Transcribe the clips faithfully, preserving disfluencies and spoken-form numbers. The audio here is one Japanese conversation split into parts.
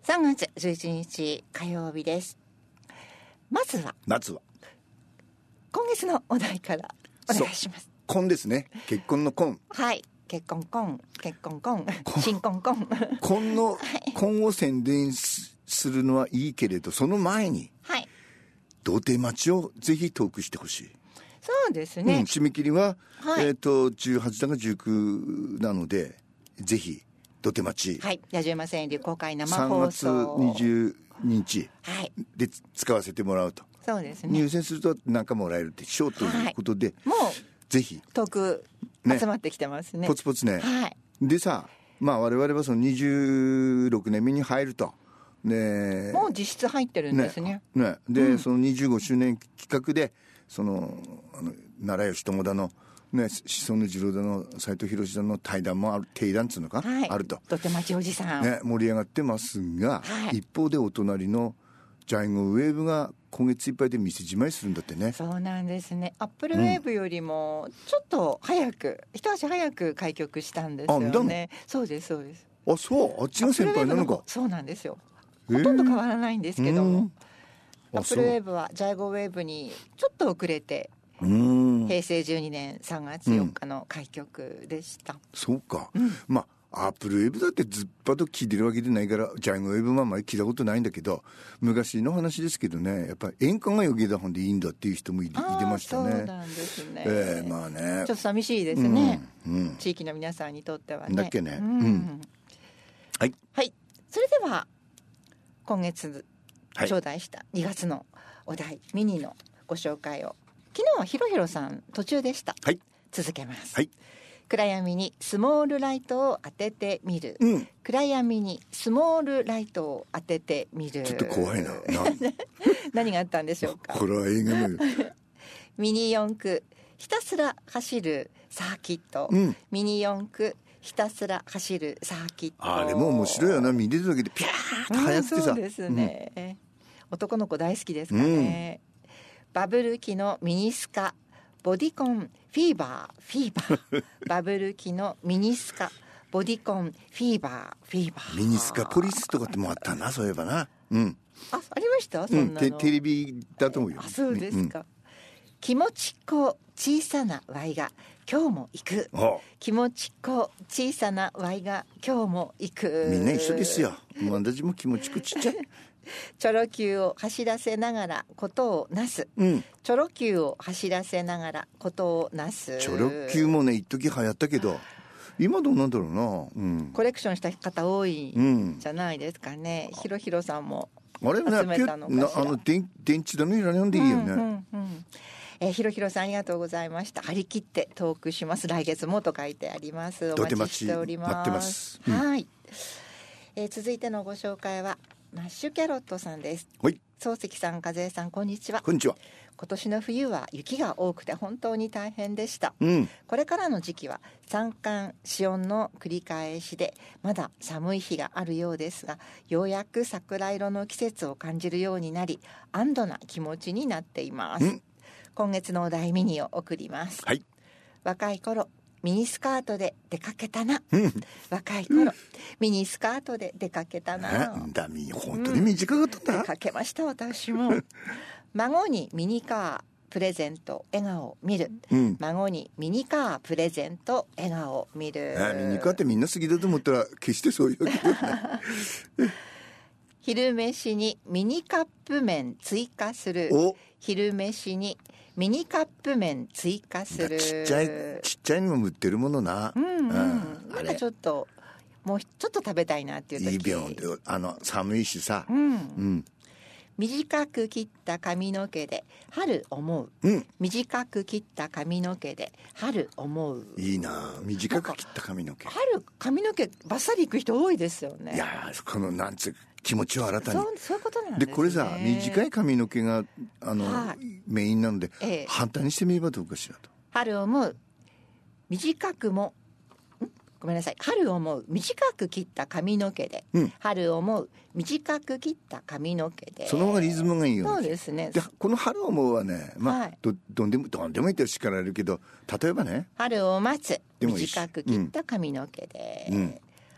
さんがつじゅういちにち火曜日です。まずは夏は今月のお題からお願いします。 婚ですね。結婚の婚。 はい、結婚婚結婚婚新婚婚婚の、 はい、 婚を宣伝するのはいいけれど、その前に、 はい、 童貞待ちをぜひトークしてほしい。 そうですね、 うん、締め切りは、 はい、 えっ、ー、とじゅうはちだかじゅうくなので、ぜひ童貞待ち、 はい、野じ馬川柳公開生放送さんがつにじゅうににちで使わせてもらうと。 そうですね、 入選すると何かもらえるってしようということで、 はい、もうぜひトーク集まってきてますね、 ポツポツね、 はい、 でさ、まあ我々はそのにじゅうろくねんめに入ると、ね、 もう実質入ってるんですね。 ね、ねで、うん、そのにじゅうごしゅうねん企画でそのあの奈良吉友田のね、子孫の次郎だの斉藤博だの対談もある、定談っつうのか、はい、あると。 とてもちおじさん、 ね、盛り上がってますが、はい、一方でお隣のジャイゴウェーブが今月いっぱいで店じまいするんだってね。 そうなんですね。アップルウェーブよりもちょっと早く、うん、一足早く開局したんですよね。そうですそうです。 あ、そう、あっちが先輩なのか。 そうなんですよ。ほとんど変わらないんですけども、アップルウェーブはジャイゴウェーブにちょっと遅れて、うんへいせいじゅうにねんさんがつよっかの開局でした。うん、 そうか、うん、まあアップルウェーブだってずっぱと聞いてるわけでないからジャイゴウェーブはあんまり聞いたことないんだけど、昔の話ですけどね、やっぱり演歌が余計だ本でいいんだっていう人もいてましたね。 そうなんですね、 えー、まあね、 ちょっと寂しいですね、うんうん、地域の皆さんにとってはね。 だっけね、うんうん、はい、はい、それでは今月頂戴したにがつのお題ミニのご紹介を、昨日はひろひろさん途中でした、はい、続けます、はい、暗闇にスモールライトを当ててみる、うん、暗闇にスモールライトを当ててみる。 ちょっと怖いな何があったんでしょうか。 これは映画のミニ四駆ひたすら走るサーキット、うん、ミニ四駆ひたすら走るサーキット。 あれも面白いよな、見てるだけでピャーッと速くてさ、うん、 そうですね、うん、男の子大好きですかね、うん、バブル期のミニスカボディコンフィーバーフィーバーバブル期のミニスカボディコンフィーバーフィーバー。 ミニスカポリスとかってもあったな、そういえばな、うん、 あ、ありました、そんなの、 うん、テレビだと思うよ。 あ、そうですか、うん、気持ちっこ小さなワイが今日も行く。気持ちっこ小さなワイが今日も行く。 みんな一緒ですよ、私も気持ちっこちっちゃいチョロ Q を走らせながらことをなす、うん、チョロ Q を走らせながらことをなす。 チョロ Q もね一時流行ったけど今どうなんだろうな、うん、 コレクションした方多いんじゃないですかね、うん、ひろひろさんも集めたのかしら。 あれね、電, 電池だのいらないんでいいよね、うんうんうん、 えー、ひろひろさんありがとうございました。張り切ってトークします。来月もと書いてあります。お待ちしております。 待ってます、 うん、はい、えー、続いてのご紹介はマッシュキャロットさんです。 はい、 漱石さん、和江さん、こんにちは。 こんにちは。 今年の冬は雪が多くて本当に大変でした、 うん、 これからの時期は三寒四温の繰り返しでまだ寒い日があるようですが、ようやく桜色の季節を感じるようになり安堵な気持ちになっています、うん、今月のお題ミニを送ります、 はい、 若い頃ミニスカートで出かけたな、 うん、 若い頃、うん、ミニスカートで出かけたな。 なんだ、本当に短かったんだ、 うん、出かけました私も孫にミニカープレゼント笑顔見る、うん、孫にミニカープレゼント笑顔見る。 あ、ミニカーってみんな好きだと思ったら決してそういうわけじゃない昼飯にミニカップ麺追加する。昼飯にミニカップ麺追加する。 ちっちゃいちっちゃいにも売ってるものな、 うんうん、うん、なんかちょっともうちょっと食べたいなっていう時、 いい病であの寒いしさ、 うん、うん、短く切った髪の毛で春思う、 うん、 短く切った髪の毛で春思う。 いいな、短く切った髪の毛。 春髪の毛バッサリいく人多いですよね。 いや、このなんつう気持ちを新たに。 そう、そういうことなんですね。 でこれさ、短い髪の毛があの、はい、メインなので、 ええ、 反対にしてみればどうかしらと。 春思う短くもごめんなさい春思う短く切った髪の毛で、うん、春思う短く切った髪の毛で、 その方がリズムがいいよね。 そうですね。 でこの春思うはね、まあ、はい、ど, どんでもどんでもいいって叱られるけど、例えばね、 春を待つ短く切った髪の毛で、うんうん、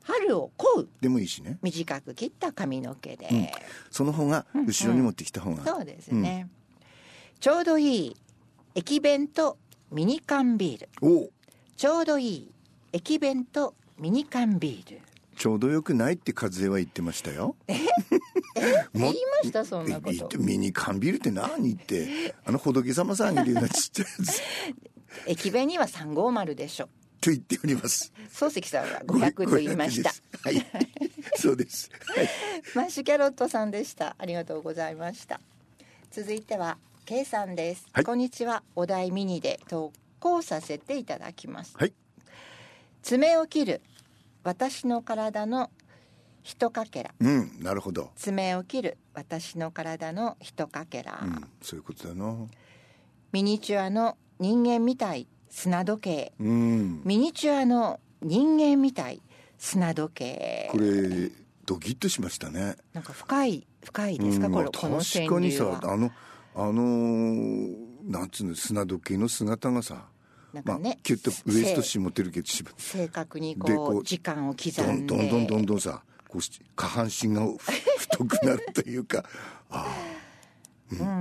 春を恋うでもいいしね、 短く切った髪の毛で、 うん、その方が後ろに持ってきた方が、 うんうん、そうですね、うん、ちょうどいい駅弁とミニ缶ビール。 おちょうどいい駅弁とミニ缶ビール。 ちょうどよくないって和江は言ってましたよ。 ええ言いましたそんなこと。 ミニ缶ビールって何ってあの仏様さんがいるようなちっちゃいやつ駅弁にはさんごーまるでしょと言っております。 漱石さんはごひゃくと言いました。 はい、そうです、はい、 マッシュキャロットさんでした。ありがとうございました。続いては K さんです、はい、こんにちは。お題ミニで投稿させていただきます、はい、爪を切る私の体のひとかけら。 うん、なるほど。 爪を切る私の体のひとかけら、うん、 そういうことだな。 ミニチュアの人間みたい砂時計、 うん、 ミニチュアの人間みたい砂時計。 これドキッとしましたね。 なんか深い深いですか、うん、これこの川柳は。確かにさ、あのあのー、なんつうの砂時計の姿がさ、 なんかね、 まあ、キュッとウエスト締ってるけど正確にこう時間を刻んでどんどんどんどんさこう下半身が太くなるというかあ、 うん、うん、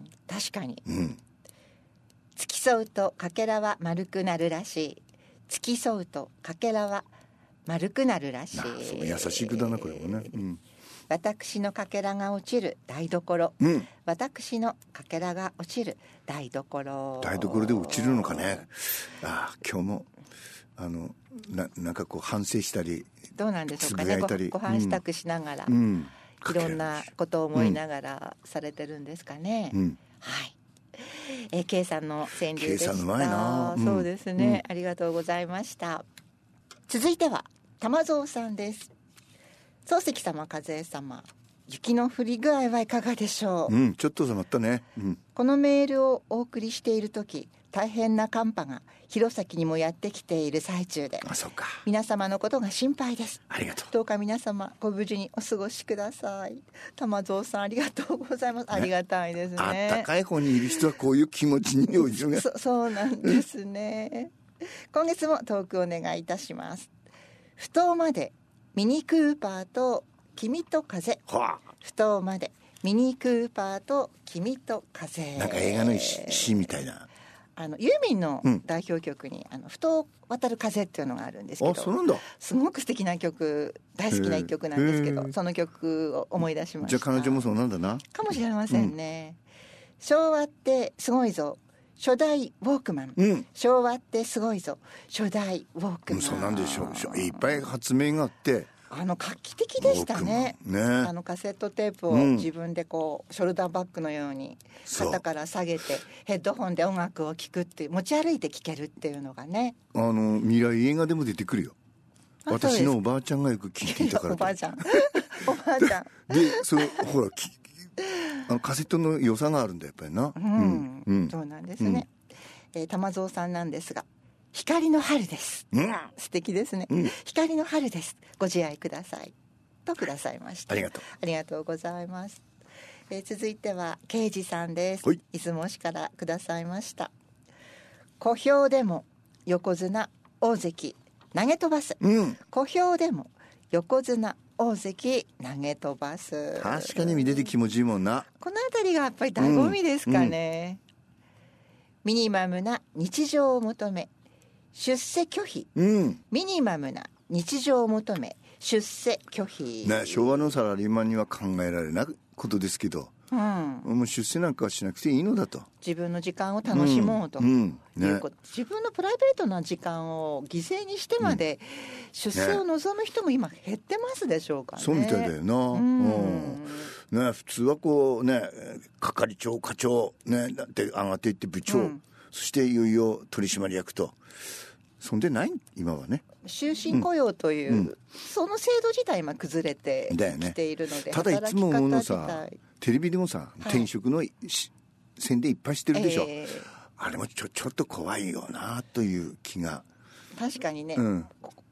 確かに、 うん、 付き添うとかけらは丸くなるらしい。付き添うとかけらは丸くなるらしい。 そう優しい句だなこれもね、うん、 私のかけらが落ちる台所、 うん、 私のかけらが落ちる台所。 台所で落ちるのかね。あ今日もあの な, なんかこう反省したりどうなんでしょうかね。 ご, ご飯支度しながら、 うん、 いろんなことを思いながらされてるんですかね、うん、はい。えー、K さんの川柳でした。 K さんうまいな、うん、そうですね、うん、ありがとうございました。続いては玉蔵さんです。漱石様、和江様、雪の降り具合はいかがでしょう。 うん、ちょっと収まったね、うん、 このメールをお送りしている時、大変な寒波が弘前にもやってきている最中で、 あ、そうか、 皆様のことが心配です。 ありがとう。 どうか皆様ご無事にお過ごしください。玉蔵さん、ありがとうございます。ありがたいですね。 あったかい方にいる人はこういう気持ちによるよねそ, そうなんですね今月もトークお願いいたします。不当までミニクーパーと君と風、 はあ、 不当までミニクーパーと君と風。 なんか映画の詩みたいな。 あのユーミンの代表曲に、うん、あのふと渡る風っていうのがあるんですけど、 あ、そうなんだ。 すごく素敵な曲、大好きな一曲なんですけど、その曲を思い出しました。 じゃあ彼女もそうなんだな。 かもしれませんね、うん、昭和ってすごいぞ初代ウォークマン、うん、昭和ってすごいぞ初代ウォークマン、 うん、そうなんでしょう。いっぱい発明があってあの画期的でしたね。 ね、 あのカセットテープを自分でこう、うん、ショルダーバッグのように肩から下げてヘッドホンで音楽を聴くっていう、持ち歩いて聴けるっていうのがね、 あの未来映画でも出てくるよ。私のおばあちゃんがよく聴いていたから。 おばあちゃんおばあちゃんでそのほらあのカセットの良さがあるんだやっぱりな、 うんうん、そうなんですね、うん、えー、玉蔵さんなんですが、光の春です、うん、素敵ですね、うん、光の春です、ご自愛くださいとくださいました。 ありがとう、 ありがとうございます、えー、続いては刑事さんです。出雲市からくださいました。小兵でも横綱大関投げ飛ばす、うん、小兵でも横綱大関投げ飛ばす。 確かに見てて気持ちいいもんな。 このあたりがやっぱり醍醐味ですかね、うんうん、ミニマムな日常を求め出世拒否、うん、ミニマムな日常を求め出世拒否、 ね、昭和のサラリーマンには考えられないことですけど、うん、もう出世なんかしなくていいのだと、 自分の時間を楽しもうと、うんうんね、いうこと、自分のプライベートな時間を犠牲にしてまで出世を望む人も今減ってますでしょうかね。 そうみたいだよな、うんうんね、普通はこうね係長課長ねだって上がっていって部長、うん、そしていよいよ取締役と、そんでない今はね、 終身雇用という、うん、その制度自体今崩れてきているので、ね、 ただいつも思うのさ、テレビでもさ、はい、転職の宣伝いっぱいしてるでしょ、えー、あれもちょ、ちょっと怖いよなという気が。 確かにね、うん、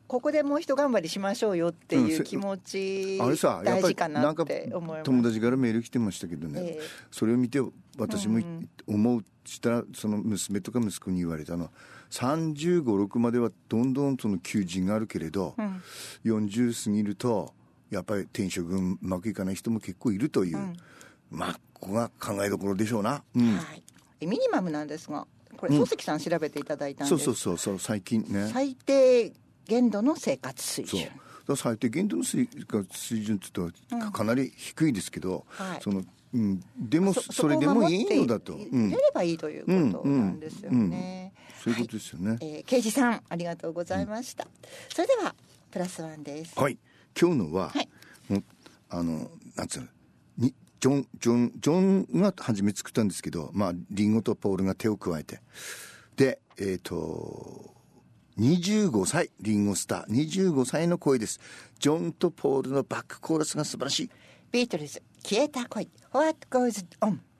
ここでもう一頑張りしましょうよっていう気持ち、うん、あれさ大事かなって思います。 友達からメール来てましたけどね、えー、それを見て私も思うしたら、その娘とか息子に言われたのはさんじゅうご、ろくまではどんどんその求人があるけれど、うん、よんじゅう過ぎるとやっぱり転職がうまくいかない人も結構いるという、うん、まあここが考えどころでしょうな、うん、 はい、ミニマムなんですがこれ、うん、漱石さん調べていただいたんです。 そうそうそうそう、最近ね、 最低限度の生活水準、 そう最低限度の生活水準って言ったらかなり低いですけど、うん、はい、そのうん、でも そ, それでもいいのだとやればいいということなんですよね、うんうんうん、 そういうことですよね、はい、 えー、刑事さんありがとうございました、うん、それではプラスワンです。 はい、今日のは、はい、あのなんつうのにジョンジョンジョンが初め作ったんですけど、まあリンゴとポールが手を加えて、でえっ、ー、とにじゅうごさいリンゴスターにじゅうごさいの声です。ジョンとポールのバックコーラスが素晴らしい。 ビートルズ消えた恋 What goes on